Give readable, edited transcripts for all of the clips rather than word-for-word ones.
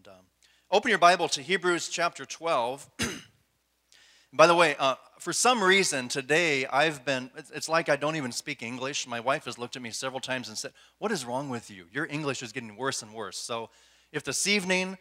Open your Bible to Hebrews chapter 12. By the way, for some reason today it's like I don't even speak English. My wife has looked at me several times and said, "What is wrong with you? Your English is getting worse and worse." So if this evening,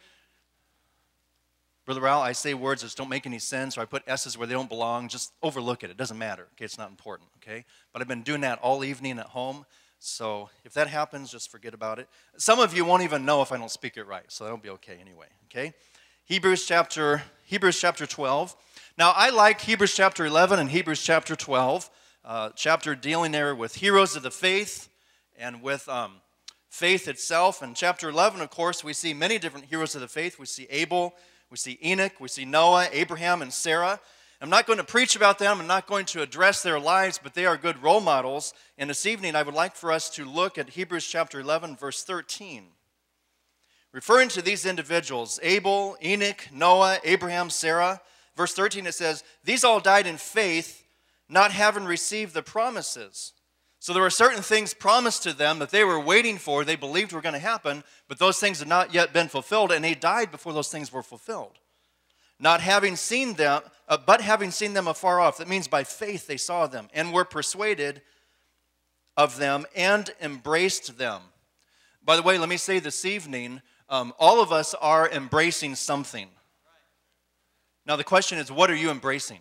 Brother Raul, I say words that don't make any sense, or I put S's where they don't belong, just overlook it. It doesn't matter, okay? It's not important, okay? But I've been doing that all evening at home, so if that happens, just forget about it. Some of you won't even know if I don't speak it right, so that'll be okay anyway, okay? Hebrews chapter 12. Now, I like Hebrews chapter 11 and Hebrews chapter 12, chapter dealing there with heroes of the faith and with faith itself. In chapter 11, of course, we see many different heroes of the faith. We see Abel, we see Enoch, we see Noah, Abraham, and Sarah. I'm not going to preach about them. I'm not going to address their lives, but they are good role models. And this evening, I would like for us to look at Hebrews chapter 11, verse 13. Referring to these individuals, Abel, Enoch, Noah, Abraham, Sarah, verse 13, it says, "These all died in faith, not having received the promises." So there were certain things promised to them that they were waiting for, they believed were going to happen, but those things had not yet been fulfilled, and they died before those things were fulfilled. Not having seen them, but having seen them afar off. That means by faith they saw them, and were persuaded of them, and embraced them. By the way, let me say this evening, all of us are embracing something. Now the question is, what are you embracing?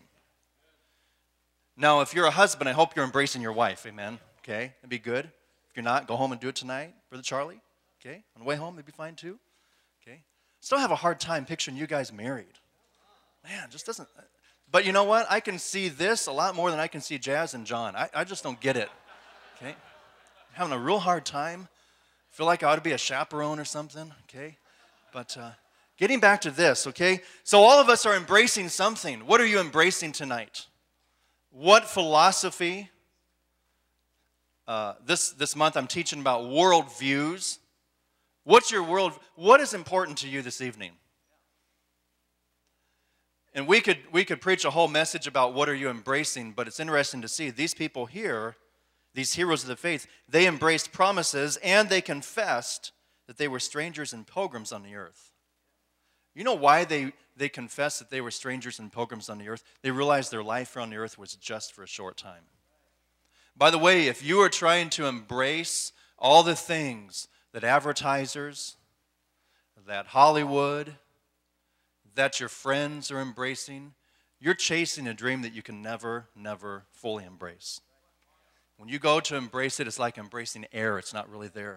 Now, if you're a husband, I hope you're embracing your wife, amen? Okay, that'd be good. If you're not, go home and do it tonight, Brother Charlie. Okay, on the way home, it'd be fine too. Okay, still have a hard time picturing you guys married. Man, just doesn't. But you know what? I can see this a lot more than I can see Jazz and John. I just don't get it. Okay, having a real hard time. Feel like I ought to be a chaperone or something. Okay, but getting back to this. Okay, so all of us are embracing something. What are you embracing tonight? What philosophy? This month I'm teaching about worldviews. What's your world? What is important to you this evening? And we could preach a whole message about what are you embracing, but it's interesting to see these people here, these heroes of the faith, they embraced promises and they confessed that they were strangers and pilgrims on the earth. You know why they confessed that they were strangers and pilgrims on the earth? They realized their life on the earth was just for a short time. By the way, if you are trying to embrace all the things that advertisers, that Hollywood, that your friends are embracing, you're chasing a dream that you can never, never fully embrace. When you go to embrace it, it's like embracing air. It's not really there.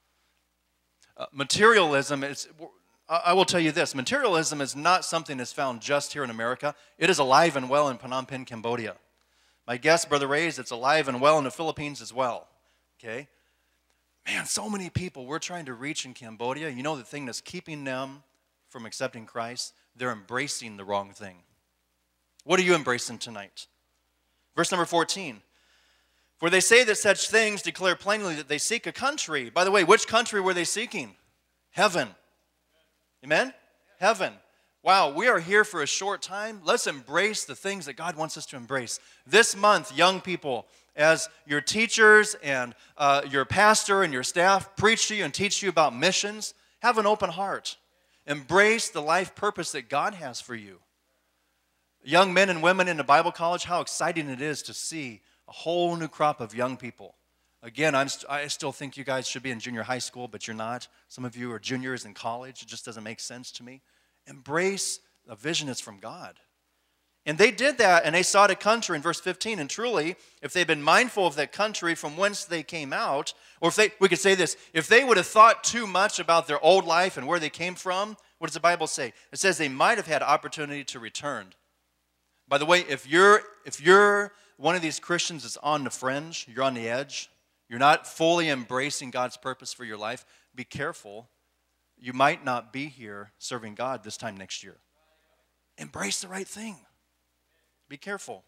Materialism is... I will tell you this, materialism is not something that's found just here in America. It is alive and well in Phnom Penh, Cambodia. My guess, Brother Ray, is it's alive and well in the Philippines as well. Okay? Man, so many people we're trying to reach in Cambodia. You know the thing that's keeping them from accepting Christ? They're embracing the wrong thing. What are you embracing tonight? Verse number 14. "For they say that such things declare plainly that they seek a country." By the way, which country were they seeking? Heaven. Amen? Heaven. Wow, we are here for a short time. Let's embrace the things that God wants us to embrace. This month, young people, as your teachers and your pastor and your staff preach to you and teach you about missions, have an open heart. Embrace the life purpose that God has for you. Young men and women in the Bible college, how exciting it is to see a whole new crop of young people. Again, I still think you guys should be in junior high school, but you're not. Some of you are juniors in college. It just doesn't make sense to me. Embrace a vision that's from God. And they did that, and they sought a country in verse 15. And truly, if they'd been mindful of that country from whence they came out, or we could say this, if they would have thought too much about their old life and where they came from, what does the Bible say? It says they might have had opportunity to return. By the way, if you're one of these Christians that's on the fringe, you're on the edge, you're not fully embracing God's purpose for your life, be careful. You might not be here serving God this time next year. Embrace the right thing. Be careful.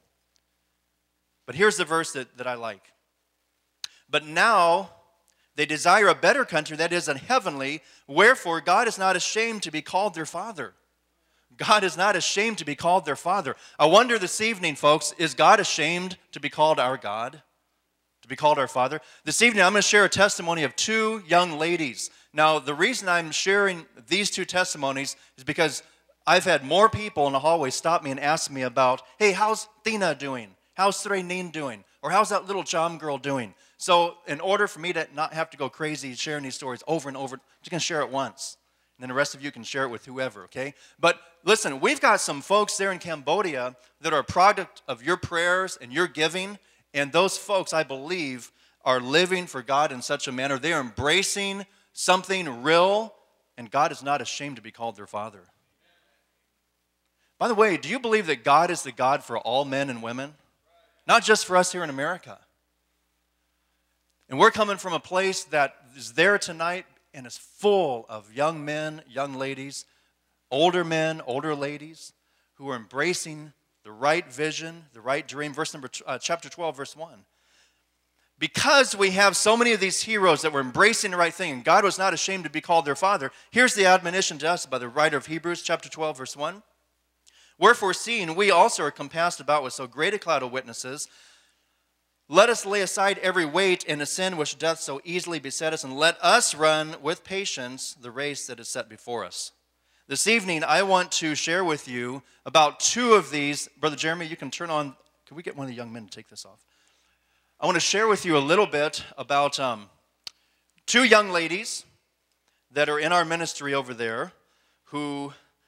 But here's the verse that I like. "But now they desire a better country, that is, a heavenly, wherefore God is not ashamed to be called their Father." God is not ashamed to be called their Father. I wonder this evening, folks, is God ashamed to be called our God? To be called our Father? This evening, I'm going to share a testimony of two young ladies. Now, the reason I'm sharing these two testimonies is because I've had more people in the hallway stop me and ask me about, hey, how's Tina doing? How's Threnin doing? Or how's that little Jam girl doing? So in order for me to not have to go crazy sharing these stories over and over, I'm just going to share it once. And then the rest of you can share it with whoever, okay? But listen, we've got some folks there in Cambodia that are a product of your prayers and your giving. And those folks, I believe, are living for God in such a manner. They're embracing something real, and God is not ashamed to be called their Father. By the way, do you believe that God is the God for all men and women? Not just for us here in America. And we're coming from a place that is there tonight and is full of young men, young ladies, older men, older ladies, who are embracing the right vision, the right dream. Chapter 12, verse 1. Because we have so many of these heroes that were embracing the right thing, and God was not ashamed to be called their Father, here's the admonition to us by the writer of Hebrews, chapter 12, verse 1. Wherefore, seeing we also are compassed about with so great a cloud of witnesses, let us lay aside every weight and the sin which doth so easily beset us, and let us run with patience the race that is set before us. This evening, I want to share with you about two of these. Brother Jeremy, you can turn on. Can we get one of the young men to take this off? I want to share with you a little bit about two young ladies that are in our ministry over there who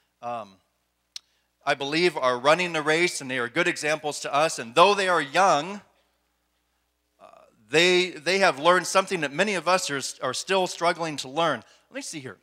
I believe are running the race, and they are good examples to us. And though they are young, they have learned something that many of us are still struggling to learn. Let me see here.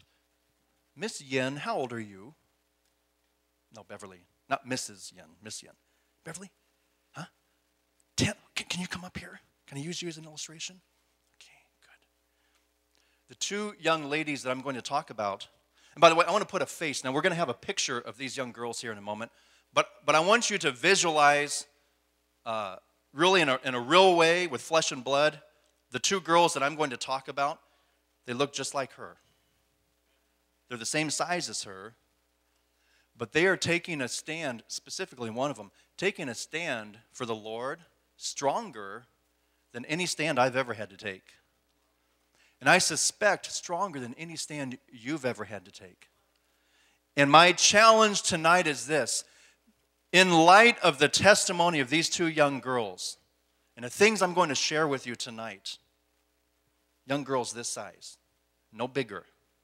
Miss Yin, how old are you? No, Beverly. Not Mrs. Yin. Miss Yin. Beverly? Huh? 10. Can you come up here? Can I use you as an illustration? Okay, good. The two young ladies that I'm going to talk about, and by the way, I want to put a face. Now, we're going to have a picture of these young girls here in a moment, but I want you to visualize really in a real way with flesh and blood, the two girls that I'm going to talk about. They look just like her. They're the same size as her, but they are taking a stand, specifically one of them, taking a stand for the Lord stronger than any stand I've ever had to take. And I suspect stronger than any stand you've ever had to take. And my challenge tonight is this. In light of the testimony of these two young girls and the things I'm going to share with you tonight, young girls this size, no bigger,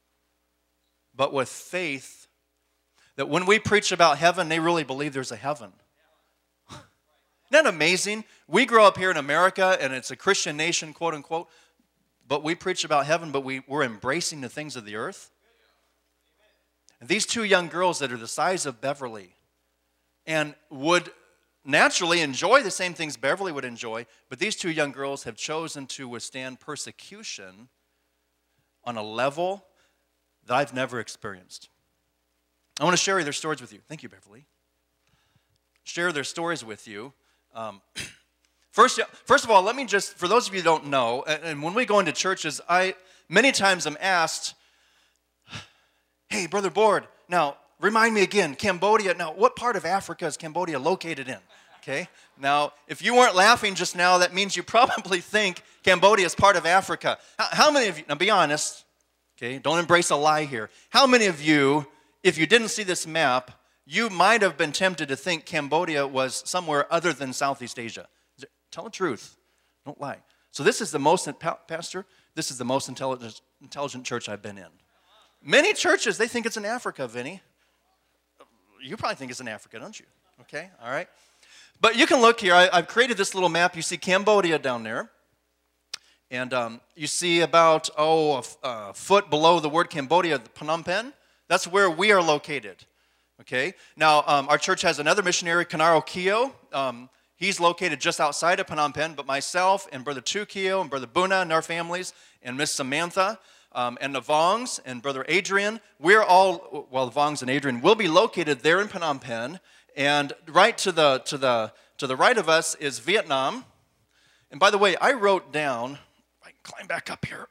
but with faith that when we preach about heaven, they really believe there's a heaven. Isn't that amazing? We grow up here in America, and it's a Christian nation, quote unquote, but we preach about heaven, but we're embracing the things of the earth. And these two young girls that are the size of Beverly and would naturally enjoy the same things Beverly would enjoy, but these two young girls have chosen to withstand persecution on a level that I've never experienced. I want to share their stories with you. Thank you, Beverly. Share their stories with you. First of all, let me just, for those of you who don't know, and when we go into churches, many times I'm asked, hey, Brother Board, now remind me again, Cambodia, now what part of Africa is Cambodia located in? Okay, now if you weren't laughing just now, that means you probably think Cambodia is part of Africa. How many of you, now be honest, okay, don't embrace a lie here. How many of you, if you didn't see this map, you might have been tempted to think Cambodia was somewhere other than Southeast Asia? Tell the truth. Don't lie. So this is the most, Pastor, this is the most intelligent church I've been in. Many churches, they think it's in Africa, Vinny. You probably think it's in Africa, don't you? Okay, all right. But you can look here. I've created this little map. You see Cambodia down there. And you see about, a foot below the word Cambodia, Phnom Penh. That's where we are located. Okay. Now, our church has another missionary, Kanaro Keo. He's located just outside of Phnom Penh, but myself and Brother Tu Keo and Brother Buna and our families and Miss Samantha and the Vongs and Brother Adrian, we're all, well, the Vongs and Adrian will be located there in Phnom Penh, and right to the right of us is Vietnam. And by the way, I wrote down, I can climb back up here,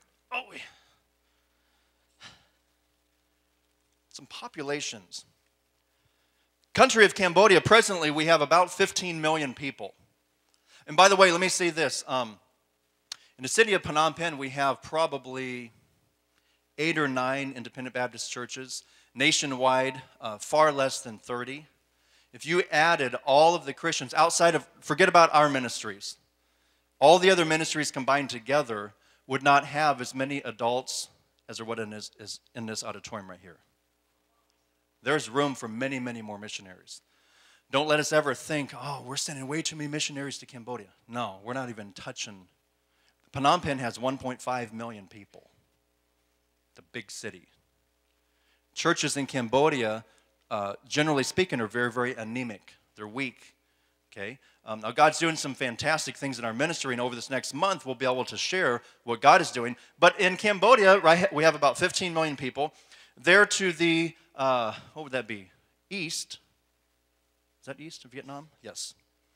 some populations. Country of Cambodia, presently we have about 15 million people. And by the way, let me say this. In the city of Phnom Penh, we have probably 8 or 9 independent Baptist churches. Nationwide, far less than 30. If you added all of the Christians outside of, forget about our ministries, all the other ministries combined together would not have as many adults as there would in this auditorium right here. There's room for many, many more missionaries. Don't let us ever think, oh, we're sending way too many missionaries to Cambodia. No, we're not even touching. Phnom Penh has 1.5 million people. It's a big city. Churches in Cambodia, generally speaking, are very, very anemic. They're weak. Okay? Now, God's doing some fantastic things in our ministry, and over this next month, we'll be able to share what God is doing. But in Cambodia, right, we have about 15 million people. There to the, what would that be? East. Is that east of Vietnam? Yes.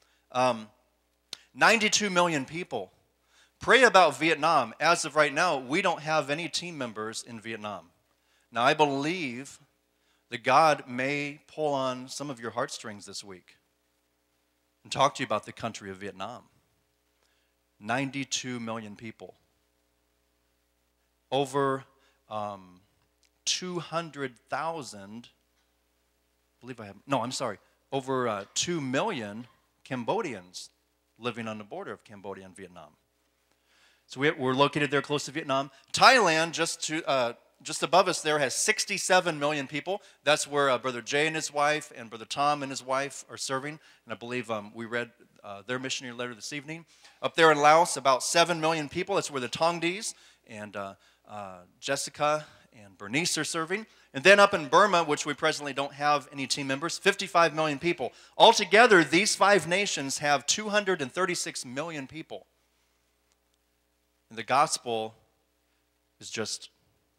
92 million people. Pray about Vietnam. As of right now, we don't have any team members in Vietnam. Now, I believe that God may pull on some of your heartstrings this week and talk to you about the country of Vietnam. 92 million people. Over 200,000, over 2 million Cambodians living on the border of Cambodia and Vietnam. So we're located there close to Vietnam. Thailand, just above us there, has 67 million people. That's where Brother Jay and his wife and Brother Tom and his wife are serving. And I believe we read their missionary letter this evening. Up there in Laos, about 7 million people. That's where the Tongdis and Jessica and Bernice are serving. And then up in Burma, which we presently don't have any team members, 55 million people. Altogether, these 5 nations have 236 million people. And the gospel is just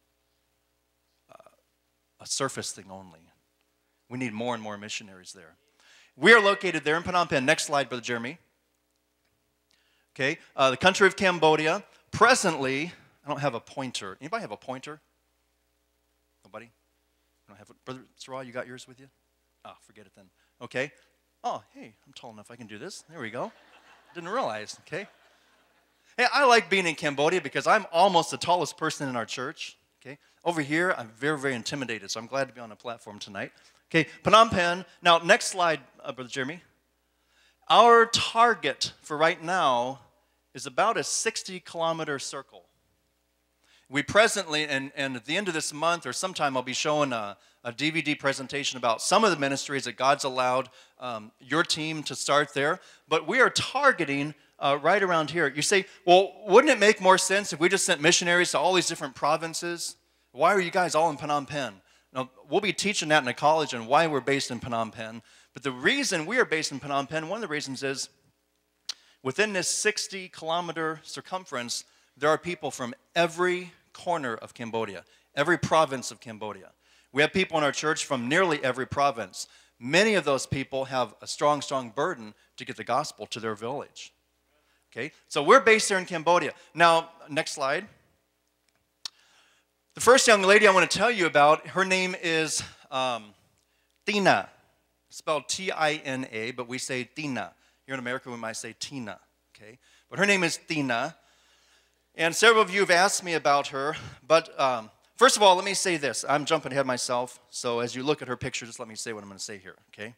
a surface thing only. We need more and more missionaries there. We are located there in Phnom Penh. Next slide, Brother Jeremy. Okay, the country of Cambodia. Presently, I don't have a pointer. Anybody have a pointer? Nobody? I don't have it. Brother Sarah, you got yours with you? Ah, forget it then. Okay. Oh, hey, I'm tall enough I can do this. There we go. Didn't realize, okay. Hey, I like being in Cambodia because I'm almost the tallest person in our church. Okay, over here, I'm very, very intimidated, so I'm glad to be on a platform tonight. Okay, Phnom Penh. Now, next slide, Brother Jeremy. Our target for right now is about a 60-kilometer circle. We presently, and at the end of this month or sometime, I'll be showing a DVD presentation about some of the ministries that God's allowed your team to start there. But we are targeting right around here. You say, well, wouldn't it make more sense if we just sent missionaries to all these different provinces? Why are you guys all in Phnom Penh? Now, we'll be teaching that in a college and why we're based in Phnom Penh. But the reason we are based in Phnom Penh, one of the reasons is within this 60-kilometer circumference, there are people from every corner of Cambodia, every province of Cambodia. We have people in our church from nearly every province. Many of those people have a strong, strong burden to get the gospel to their village. Okay, so we're based here in Cambodia. Now, next slide. The first young lady I want to tell you about, her name is Tina, spelled T-I-N-A, but we say Tina. Here in America, we might say Tina, okay? But her name is Tina, and several of you have asked me about her, but first of all, let me say this. I'm jumping ahead myself, so as you look at her picture, just let me say what I'm going to say here, okay?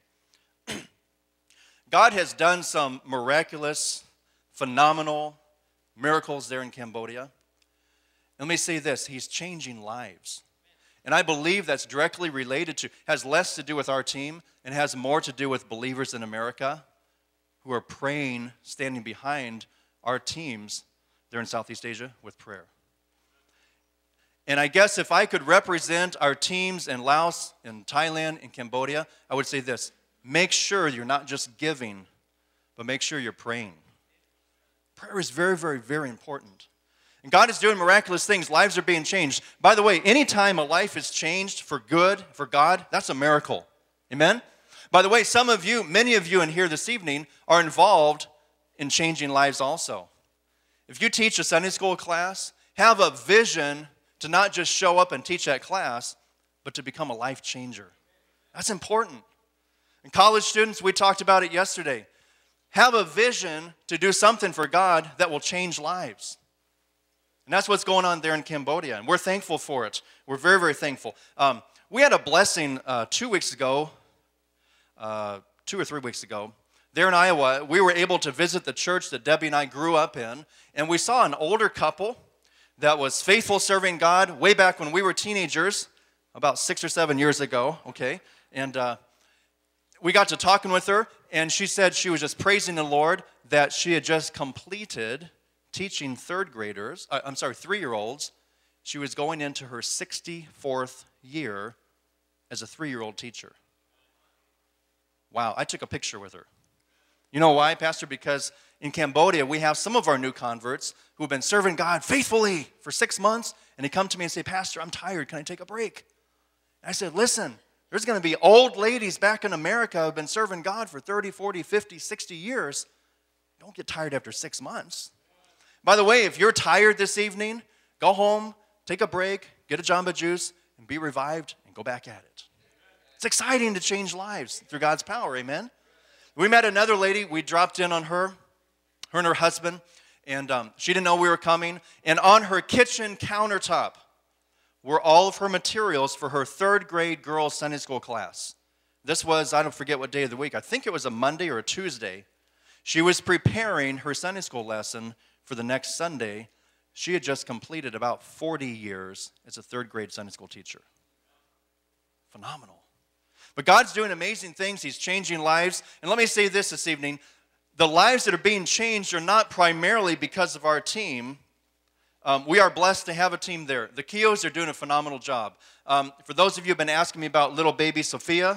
God has done some miraculous, phenomenal miracles there in Cambodia. Let me say this, He's changing lives. And I believe that's directly related to, has less to do with our team and has more to do with believers in America who are praying, standing behind our teams there in Southeast Asia with prayer. And I guess if I could represent our teams in Laos, in Thailand, in Cambodia, I would say this, make sure you're not just giving, but make sure you're praying. Prayer is very, very, very important. And God is doing miraculous things. Lives are being changed. By the way, anytime a life is changed for good, for God, that's a miracle. Amen? By the way, some of you, many of you in here this evening are involved in changing lives also. If you teach a Sunday school class, have a vision to not just show up and teach that class, but to become a life changer. That's important. And college students, we talked about it yesterday. Have a vision to do something for God that will change lives. And that's what's going on there in Cambodia, and we're thankful for it. We're very, very thankful. We had a blessing 2 weeks ago, 2 or 3 weeks ago. There in Iowa, we were able to visit the church that Debbie and I grew up in, and we saw an older couple that was faithful serving God way back when we were teenagers, about 6 or 7 years ago, okay? And we got to talking with her, and she said she was just praising the Lord that she had just completed teaching 3-year-olds. She was going into her 64th year as a 3-year-old teacher. Wow, I took a picture with her. You know why, Pastor? Because in Cambodia, we have some of our new converts who have been serving God faithfully for 6 months, and they come to me and say, Pastor, I'm tired. Can I take a break? And I said, listen, there's going to be old ladies back in America who have been serving God for 30, 40, 50, 60 years. Don't get tired after 6 months. By the way, if you're tired this evening, go home, take a break, get a Jamba Juice, and be revived, and go back at it. It's exciting to change lives through God's power, amen? We met another lady. We dropped in on her and her husband, and she didn't know we were coming. And on her kitchen countertop were all of her materials for her 3rd grade girls' Sunday school class. This was, I don't forget what day of the week. I think it was a Monday or a Tuesday. She was preparing her Sunday school lesson for the next Sunday. She had just completed about 40 years as a 3rd grade Sunday school teacher. Phenomenal. But God's doing amazing things. He's changing lives. And let me say this evening. The lives that are being changed are not primarily because of our team. We are blessed to have a team there. The Keos are doing a phenomenal job. For those of you who have been asking me about little baby Sophia,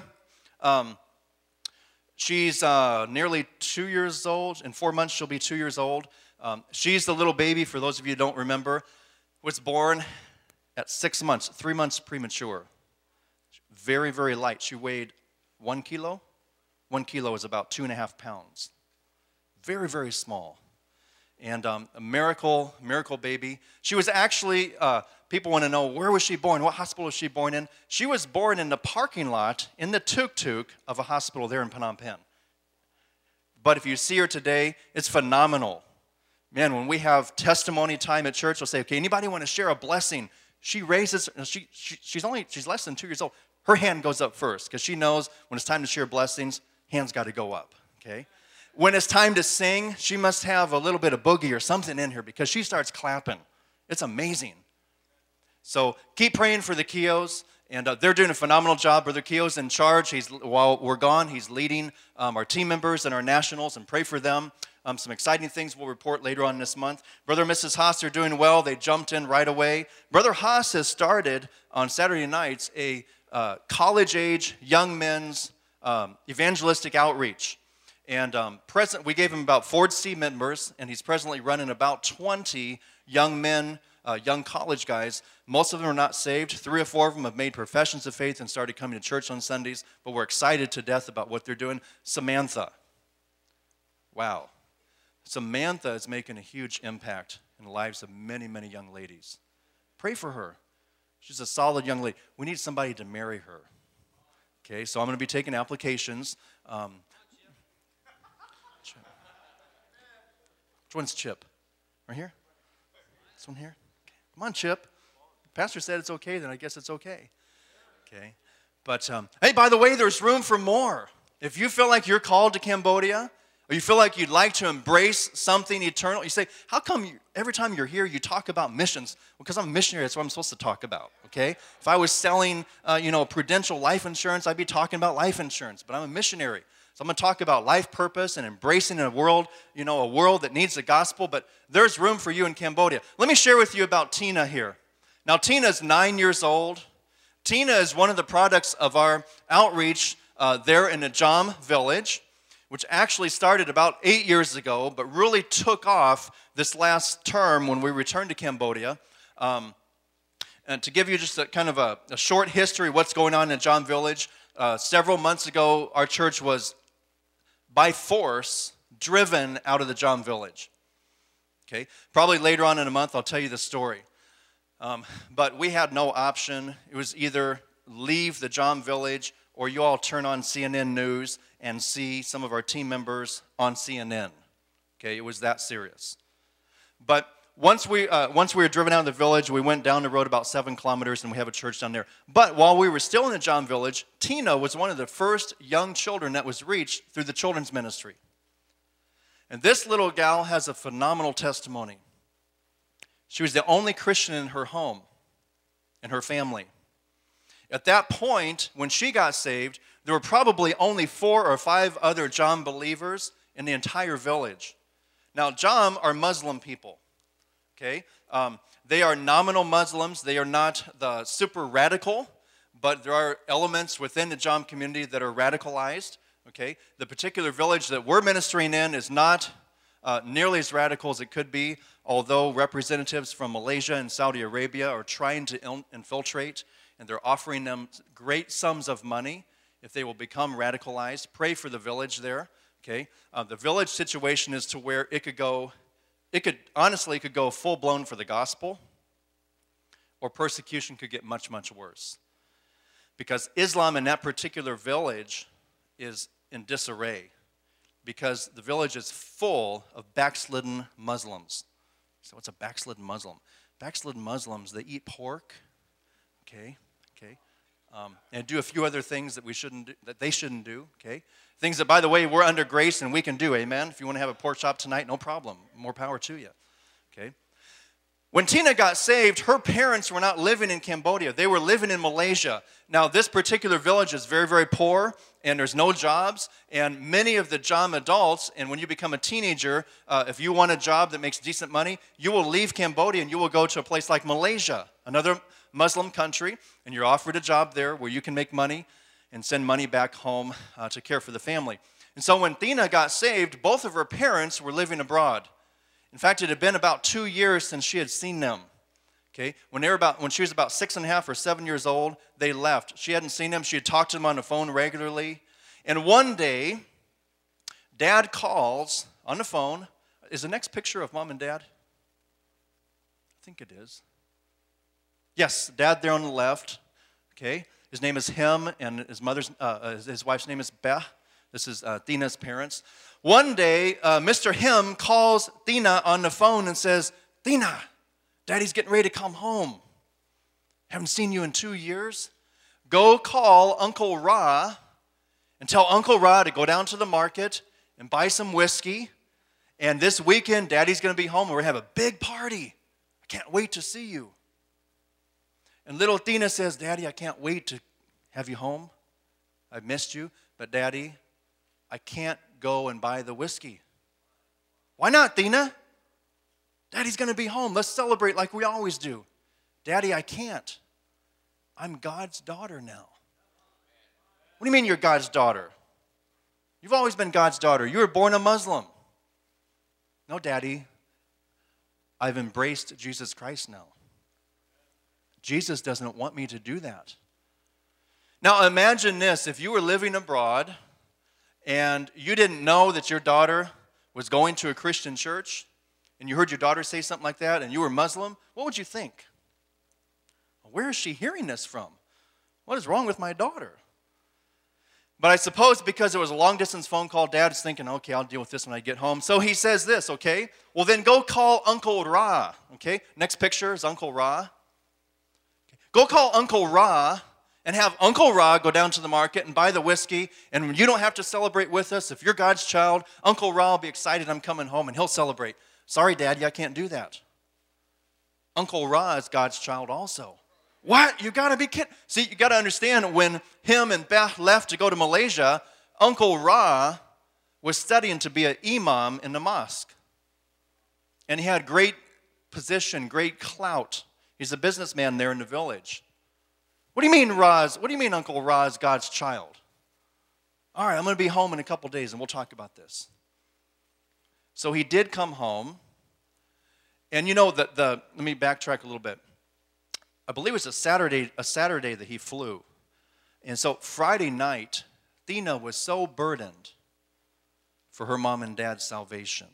she's nearly 2 years old. In 4 months, she'll be 2 years old. She's the little baby, for those of you who don't remember, was born at 6 months, 3 months premature. Very, very light. She weighed 1 kilo. 1 kilo is about 2.5 pounds. Very, very small. And a miracle baby. She was actually, people want to know, where was she born? What hospital was she born in? She was born in the parking lot, in the tuk-tuk of a hospital there in Phnom Penh. But if you see her today, it's phenomenal. Man, when we have testimony time at church, we'll say, okay, anybody want to share a blessing? She raises, she's less than 2 years old. Her hand goes up first because she knows when it's time to share blessings, hands got to go up, okay? When it's time to sing, she must have a little bit of boogie or something in her because she starts clapping. It's amazing. So keep praying for the Keos, and they're doing a phenomenal job. Brother Keo's in charge. While we're gone, he's leading our team members and our nationals, and pray for them. Some exciting things we'll report later on this month. Brother and Mrs. Haas are doing well. They jumped in right away. Brother Haas has started on Saturday nights a college-age young men's evangelistic outreach. And we gave him about 40 members, and he's presently running about 20 young men, young college guys. Most of them are not saved. 3 or 4 of them have made professions of faith and started coming to church on Sundays, but we're excited to death about what they're doing. Samantha. Wow. Samantha is making a huge impact in the lives of many, many young ladies. Pray for her. She's a solid young lady. We need somebody to marry her. Okay, so I'm going to be taking applications. Which one's Chip? Right here? This one here? Okay. Come on, Chip. Pastor said it's okay, then I guess it's okay. Okay. But, hey, by the way, there's room for more. If you feel like you're called to Cambodia, or you feel like you'd like to embrace something eternal, you say, how come every time you're here you talk about missions? Well, because I'm a missionary, that's what I'm supposed to talk about, okay? If I was selling, Prudential life insurance, I'd be talking about life insurance, but I'm a missionary. So I'm going to talk about life purpose and embracing a world, a world that needs the gospel, but there's room for you in Cambodia. Let me share with you about Tina here. Now, Tina's 9 years old. Tina is one of the products of our outreach there in the Jam village, which actually started about 8 years ago, but really took off this last term when we returned to Cambodia. And to give you just a kind of a short history of what's going on in Jam village, several months ago, our church was by force driven out of the Jam village. Okay, probably later on in a month I'll tell you the story. But we had no option. It was either leave the Jam village or you all turn on CNN News and see some of our team members on CNN. Okay, it was that serious. But once we were driven out of the village, we went down the road about 7 kilometers, and we have a church down there. But while we were still in the John village, Tina was one of the first young children that was reached through the children's ministry. And this little gal has a phenomenal testimony. She was the only Christian in her home, in her family. At that point, when she got saved, there were probably only 4 or 5 other John believers in the entire village. Now, John are Muslim people. Okay, they are nominal Muslims. They are not the super radical, but there are elements within the John community that are radicalized. Okay, the particular village that we're ministering in is not nearly as radical as it could be, although representatives from Malaysia and Saudi Arabia are trying to infiltrate, and they're offering them great sums of money if they will become radicalized. Pray for the village there. Okay, the village situation is to where it could go. It could go full-blown for the gospel, or persecution could get much, much worse. Because Islam in that particular village is in disarray, because the village is full of backslidden Muslims. So what's a backslidden Muslim? Backslidden Muslims, they eat pork, okay, and do a few other things that they shouldn't do, okay? Things that, by the way, we're under grace and we can do, amen? If you want to have a pork chop tonight, no problem. More power to you, okay? When Tina got saved, her parents were not living in Cambodia. They were living in Malaysia. Now, this particular village is very, very poor, and there's no jobs, and many of the John adults, and when you become a teenager, if you want a job that makes decent money, you will leave Cambodia and you will go to a place like Malaysia, another Muslim country, and you're offered a job there where you can make money and send money back home to care for the family. And so when Tina got saved, both of her parents were living abroad. In fact, it had been about 2 years since she had seen them. Okay, when she was about 6.5 or 7 years old, they left. She hadn't seen them. She had talked to them on the phone regularly. And one day, Dad calls on the phone. Is the next picture of Mom and Dad? I think it is. Yes, Dad there on the left. Okay, his name is Him, and his wife's name is Beth. This is Tina's parents. One day, Mr. Him calls Tina on the phone and says, "Tina, Daddy's getting ready to come home. Haven't seen you in 2 years. Go call Uncle Ra and tell Uncle Ra to go down to the market and buy some whiskey. And this weekend, Daddy's going to be home and we're going to have a big party. I can't wait to see you." And little Tina says, "Daddy, I can't wait to have you home. I've missed you. But Daddy, I can't go and buy the whiskey." "Why not, Tina? Daddy's going to be home. Let's celebrate like we always do." "Daddy, I can't. I'm God's daughter now." "What do you mean you're God's daughter? You've always been God's daughter. You were born a Muslim." "No, Daddy. I've embraced Jesus Christ now. Jesus doesn't want me to do that." Now imagine this. If you were living abroad and you didn't know that your daughter was going to a Christian church, and you heard your daughter say something like that, and you were Muslim, what would you think? Where is she hearing this from? What is wrong with my daughter? But I suppose because it was a long-distance phone call, Dad's thinking, okay, I'll deal with this when I get home. So he says this, okay? Well, then go call Uncle Ra, okay? Next picture is Uncle Ra. Okay. Go call Uncle Ra and have Uncle Ra go down to the market and buy the whiskey, and you don't have to celebrate with us. If you're God's child, Uncle Ra will be excited I'm coming home, and he'll celebrate. "Sorry, Daddy, I can't do that. Uncle Ra is God's child also." "What? You got to be kidding." See, you got to understand, when him and Beth left to go to Malaysia, Uncle Ra was studying to be an imam in the mosque. And he had great position, great clout. He's a businessman there in the village. What do you mean Uncle Ra is God's child? "All right, I'm going to be home in a couple days and we'll talk about this." So he did come home. And you know, let me backtrack a little bit. I believe it was a Saturday that he flew. And so Friday night, Tina was so burdened for her mom and dad's salvation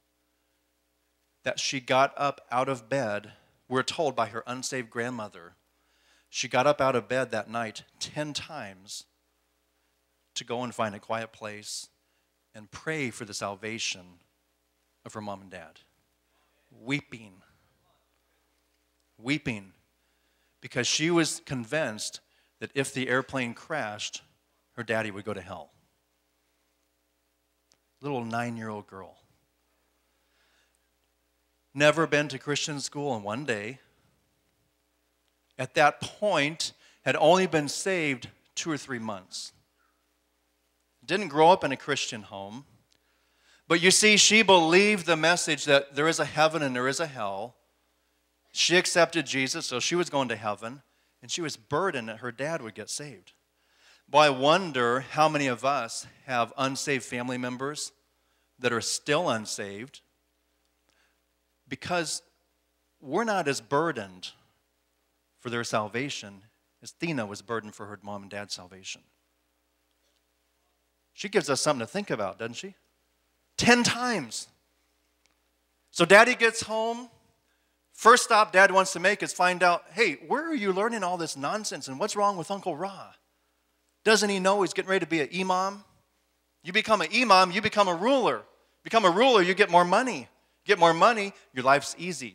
that she got up out of bed, we're told by her unsaved grandmother, she got up out of bed that night 10 times to go and find a quiet place and pray for the salvation of her mom and dad, weeping weeping, because she was convinced that if the airplane crashed, her daddy would go to hell. Little 9-year-old girl. Never been to Christian school in one day. At that point, had only been saved 2 or 3 months. Didn't grow up in a Christian home. But you see, she believed the message that there is a heaven and there is a hell. She accepted Jesus, so she was going to heaven. And she was burdened that her dad would get saved. But I wonder how many of us have unsaved family members that are still unsaved, because we're not as burdened for their salvation as Thina was burdened for her mom and dad's salvation. She gives us something to think about, doesn't she? 10 times. So daddy gets home. First stop dad wants to make is find out, hey, where are you learning all this nonsense and what's wrong with Uncle Ra? Doesn't he know he's getting ready to be an imam? You become an imam, you become a ruler. Become a ruler, you get more money. Get more money, your life's easy.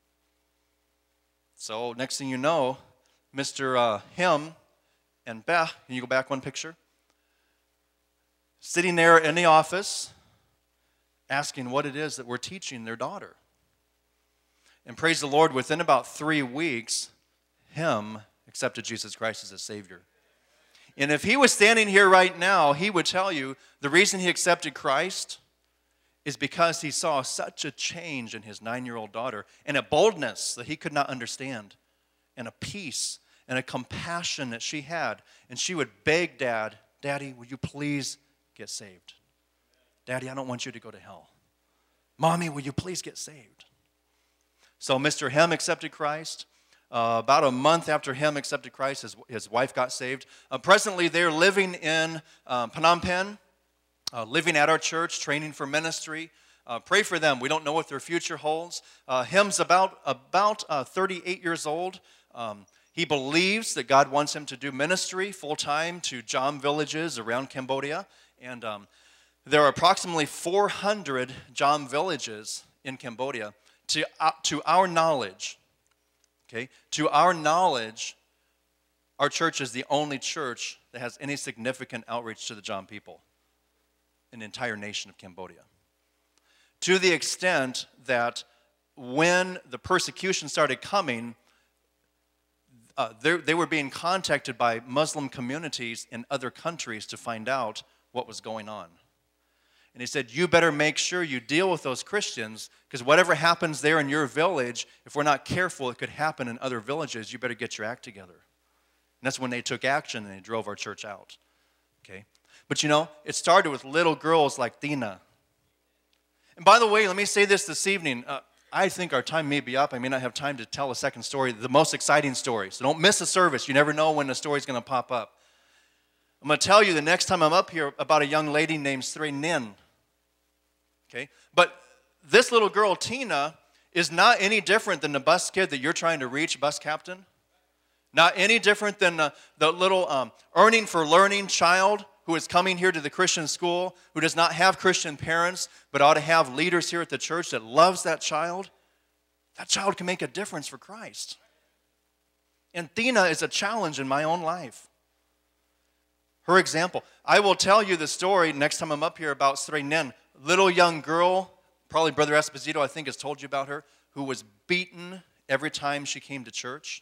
So next thing you know, Mr. Him and Beth, can you go back one picture? Sitting there in the office, asking what it is that we're teaching their daughter. And praise the Lord, within about 3 weeks, Him accepted Jesus Christ as his Savior. And if he was standing here right now, he would tell you the reason he accepted Christ is because he saw such a change in his 9-year-old daughter, and a boldness that he could not understand, and a peace and a compassion that she had. And she would beg Dad, Daddy, will you please get saved? Daddy, I don't want you to go to hell. Mommy, will you please get saved? So Mr. Hem accepted Christ. About a month after him accepted Christ, his wife got saved. Presently, they're living in Phnom Penh, living at our church, training for ministry. Pray for them. We don't know what their future holds. Him's about 38 years old. He believes that God wants him to do ministry full-time to Jam villages around Cambodia. And there are approximately 400 Jam villages in Cambodia. To our knowledge, okay, to our knowledge, our church is the only church that has any significant outreach to the Jam people in the entire nation of Cambodia. To the extent that when the persecution started coming, they were being contacted by Muslim communities in other countries to find out what was going on. And he said, you better make sure you deal with those Christians, because whatever happens there in your village, if we're not careful, it could happen in other villages. You better get your act together. And that's when they took action and they drove our church out. Okay? But you know, it started with little girls like Thina. And by the way, let me say this evening. I think our time may be up. I may not have time to tell a second story, the most exciting story. So don't miss a service. You never know when the story's going to pop up. I'm going to tell you the next time I'm up here about a young lady named Sri Nin. Okay? But this little girl, Tina, is not any different than the bus kid that you're trying to reach, bus captain. Not any different than the little earning for learning child who is coming here to the Christian school, who does not have Christian parents, but ought to have leaders here at the church that loves that child. That child can make a difference for Christ. And Tina is a challenge in my own life. Her example. I will tell you the story next time I'm up here about Sri Nin. Little young girl, probably Brother Esposito, I think, has told you about her, who was beaten every time she came to church.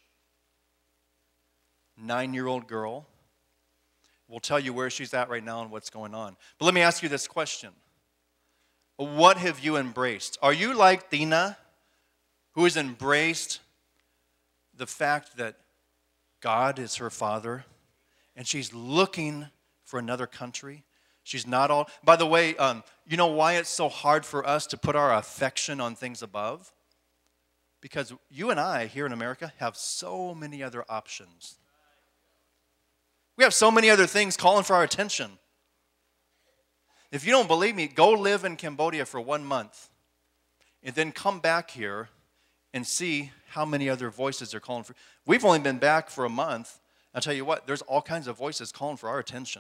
9-year-old girl. We'll tell you where she's at right now and what's going on. But let me ask you this question. What have you embraced? Are you like Tina, who has embraced the fact that God is her father, and she's looking for another country? She's not all... By the way, you know why it's so hard for us to put our affection on things above? Because you and I, here in America, have so many other options. We have so many other things calling for our attention. If you don't believe me, go live in Cambodia for 1 month, and then come back here and see how many other voices are calling for... We've only been back for a month. I'll tell you what, there's all kinds of voices calling for our attention.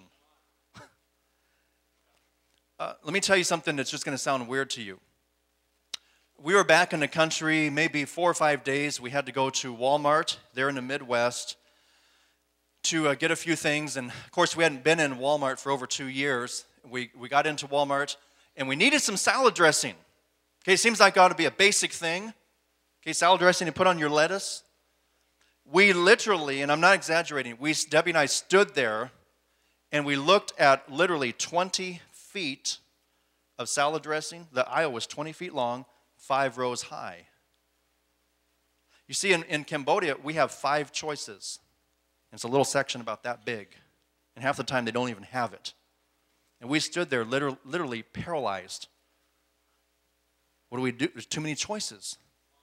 Let me tell you something that's just going to sound weird to you. we were back in the country maybe 4 or 5 days. We had to go to Walmart there in the Midwest to get a few things. And, of course, we hadn't been in Walmart for over 2 years. We got into Walmart, and we needed some salad dressing. Okay, it seems like it ought to be a basic thing. Okay, salad dressing to put on your lettuce. We literally, and I'm not exaggerating, Debbie and I stood there, and we looked at literally 20 feet of salad dressing. The aisle was 20 feet long, 5 rows high. You see, in Cambodia, we have 5 choices. It's a little section about that big. And half the time, they don't even have it. And we stood there literally paralyzed. What do we do? There's too many choices.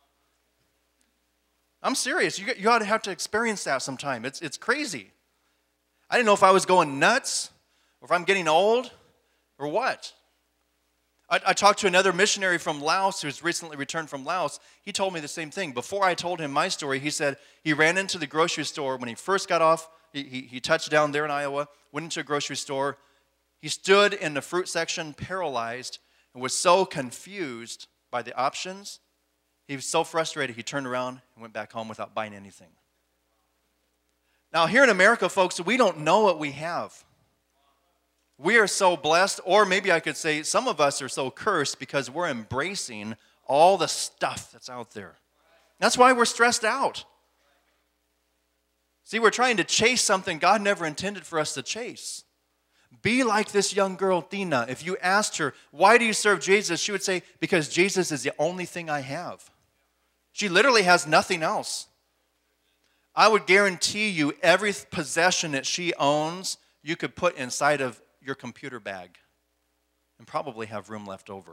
I'm serious. You ought to have to experience that sometime. It's crazy. I didn't know if I was going nuts or if I'm getting old or what. I talked to another missionary from Laos who's recently returned from Laos. He told me the same thing. Before I told him my story, he said he ran into the grocery store when he first got off. He touched down there in Iowa, went into a grocery store. He stood in the fruit section paralyzed and was so confused by the options. He was so frustrated, he turned around and went back home without buying anything. Now, here in America, folks, we don't know what we have. We are so blessed, or maybe I could say some of us are so cursed because we're embracing all the stuff that's out there. That's why we're stressed out. See, we're trying to chase something God never intended for us to chase. Be like this young girl, Tina. If you asked her, why do you serve Jesus? She would say, because Jesus is the only thing I have. She literally has nothing else. I would guarantee you every possession that she owns, you could put inside of your computer bag and probably have room left over.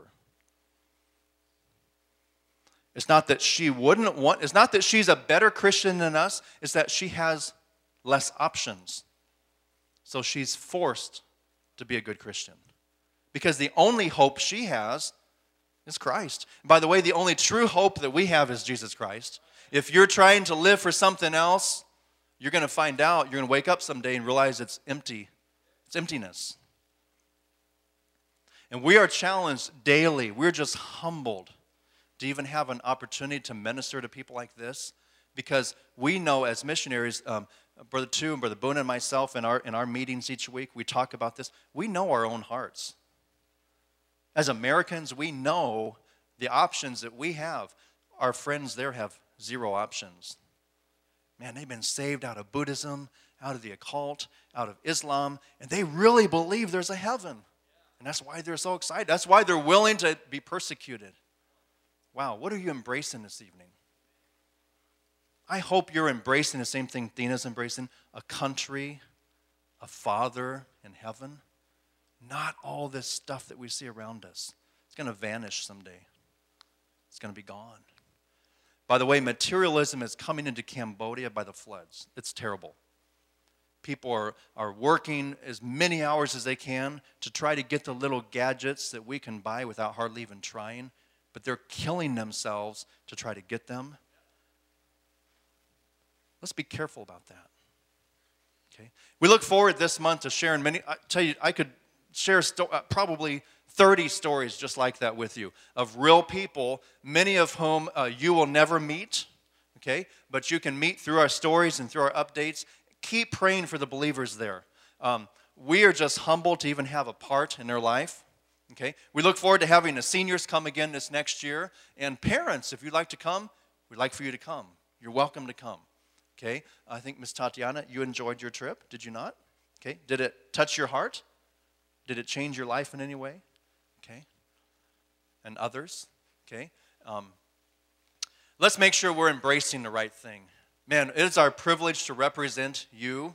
It's not that she wouldn't want, it's not that she's a better Christian than us, it's that she has less options. So she's forced to be a good Christian. Because the only hope she has is Christ. And by the way, the only true hope that we have is Jesus Christ. If you're trying to live for something else, you're going to find out, you're going to wake up someday and realize it's empty. It's emptiness. And we are challenged daily. We're just humbled to even have an opportunity to minister to people like this, because we know as missionaries, Brother Tu and Brother Boone and myself in our meetings each week, we talk about this. We know our own hearts. As Americans, we know the options that we have. Our friends there have 0 options. Man, they've been saved out of Buddhism, out of the occult, out of Islam, and they really believe there's a heaven. And that's why they're so excited. That's why they're willing to be persecuted. Wow, what are you embracing this evening? I hope you're embracing the same thing Dina's embracing, a country, a Father in heaven. Not all this stuff that we see around us. It's going to vanish someday. It's going to be gone. By the way, materialism is coming into Cambodia by the floods. It's terrible. People are working as many hours as they can to try to get the little gadgets that we can buy without hardly even trying, but they're killing themselves to try to get them. Let's be careful about that. Okay? We look forward this month to sharing many. I tell you, I could share probably 30 stories just like that with you of real people, many of whom you will never meet, okay? But you can meet through our stories and through our updates. Keep praying for the believers there. We are just humbled to even have a part in their life, okay? We look forward to having the seniors come again this next year. And parents, if you'd like to come, we'd like for you to come. You're welcome to come, okay? I think, Miss Tatiana, you enjoyed your trip, did you not? Okay, did it touch your heart? Did it change your life in any way? Okay, and others, okay? Let's make sure we're embracing the right thing. Man, it is our privilege to represent you.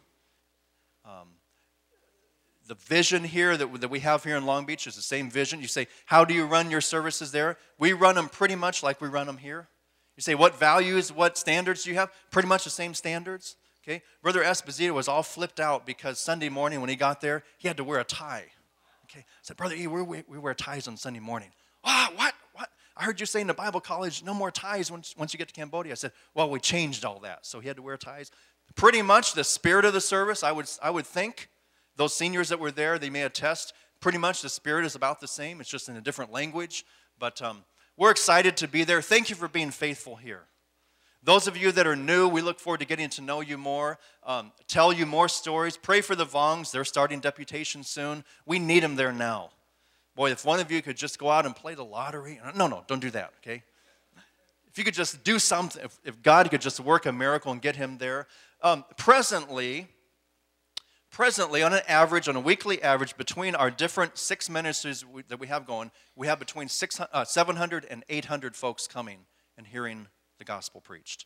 The vision here that we have here in Long Beach is the same vision. You say, how do you run your services there? We run them pretty much like we run them here. You say, what values, what standards do you have? Pretty much the same standards. Okay, Brother Esposito was all flipped out because Sunday morning when he got there, he had to wear a tie. Okay, I said, Brother E, we wear ties on Sunday morning. Ah, what? I heard you say in the Bible college, no more ties once you get to Cambodia. I said, well, we changed all that, so he had to wear ties. Pretty much the spirit of the service, I would think, those seniors that were there, they may attest, pretty much the spirit is about the same. It's just in a different language, but We're excited to be there. Thank you for being faithful here. Those of you that are new, we look forward to getting to know you more, tell you more stories. Pray for the Vongs. They're starting deputation soon. We need them there now. Boy, if one of you could just go out and play the lottery. No, don't do that, okay? If you could just do something, if God could just work a miracle and get him there. Presently, on an average, on a weekly average, between our different 6 ministries that we have going, we have between 700 and 800 folks coming and hearing the gospel preached.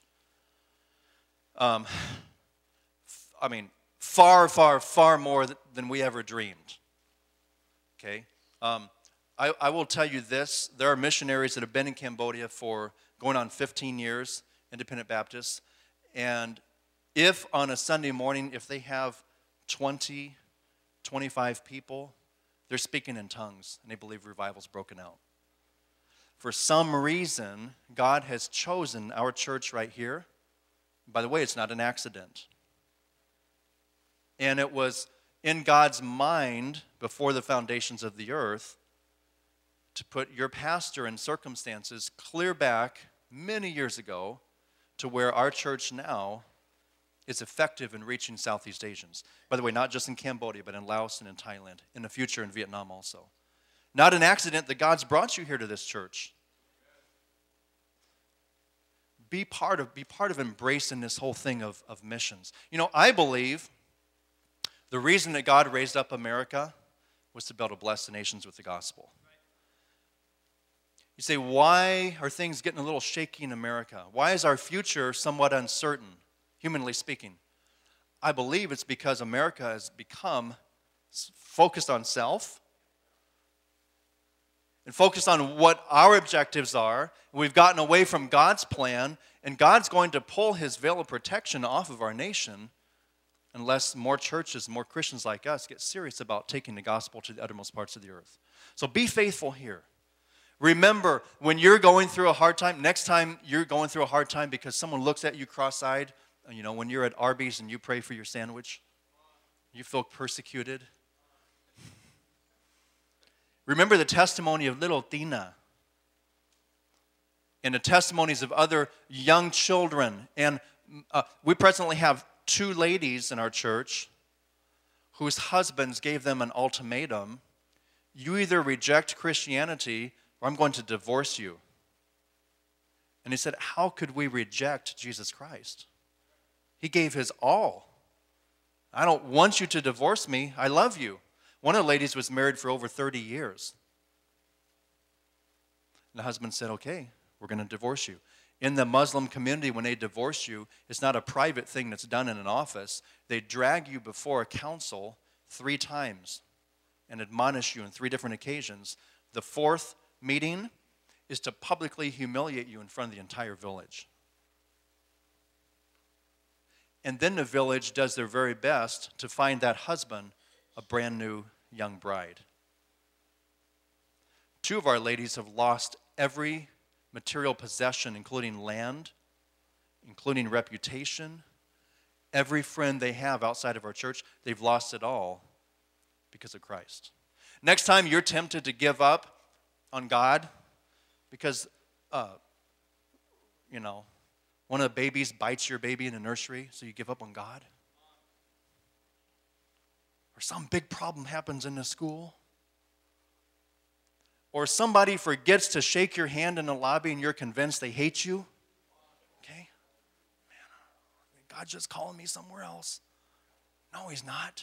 Far more than we ever dreamed. Okay? I will tell you this. There are missionaries that have been in Cambodia for going on 15 years, Independent Baptists, and if on a Sunday morning, if they have 20, 25 people, they're speaking in tongues, and they believe revival's broken out. For some reason, God has chosen our church right here. By the way, it's not an accident. And it was in God's mind before the foundations of the earth to put your pastor in circumstances clear back many years ago to where our church now is effective in reaching Southeast Asians. By the way, not just in Cambodia, but in Laos and in Thailand, in the future in Vietnam also. Not an accident that God's brought you here to this church. Be part of embracing this whole thing of missions. You know, I believe the reason that God raised up America was to be able to bless the nations with the gospel. You say, why are things getting a little shaky in America? Why is our future somewhat uncertain, humanly speaking? I believe it's because America has become focused on self and focused on what our objectives are. We've gotten away from God's plan, and God's going to pull his veil of protection off of our nation unless more churches, more Christians like us get serious about taking the gospel to the uttermost parts of the earth. So be faithful here. Remember, when you're going through a hard time, next time you're going through a hard time because someone looks at you cross-eyed, you know, when you're at Arby's and you pray for your sandwich, you feel persecuted. Remember the testimony of little Tina and the testimonies of other young children. And we presently have 2 ladies in our church whose husbands gave them an ultimatum. You either reject Christianity or I'm going to divorce you. And he said, how could we reject Jesus Christ? He gave his all. I don't want you to divorce me. I love you. One of the ladies was married for over 30 years. And the husband said, okay, we're going to divorce you. In the Muslim community, when they divorce you, it's not a private thing that's done in an office. They drag you before a council 3 times and admonish you on 3 different occasions. The 4th meeting is to publicly humiliate you in front of the entire village. And then the village does their very best to find that husband a brand new young bride. 2 of our ladies have lost every material possession, including land, including reputation. Every friend they have outside of our church, they've lost it all because of Christ. Next time you're tempted to give up on God because, one of the babies bites your baby in the nursery, so you give up on God. Or some big problem happens in the school. Or somebody forgets to shake your hand in the lobby and you're convinced they hate you. Okay? Man, God's just calling me somewhere else. No, he's not.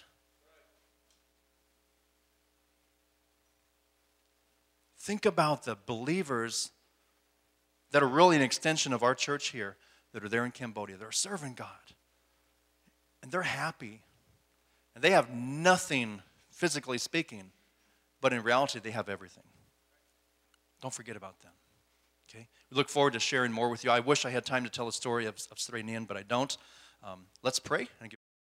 Think about the believers that are really an extension of our church here that are there in Cambodia. They're serving God. And they're happy. And they have nothing, physically speaking, but in reality, they have everything. Don't forget about them. Okay? We look forward to sharing more with you. I wish I had time to tell the story of Sri Nian, but I don't. Let's pray and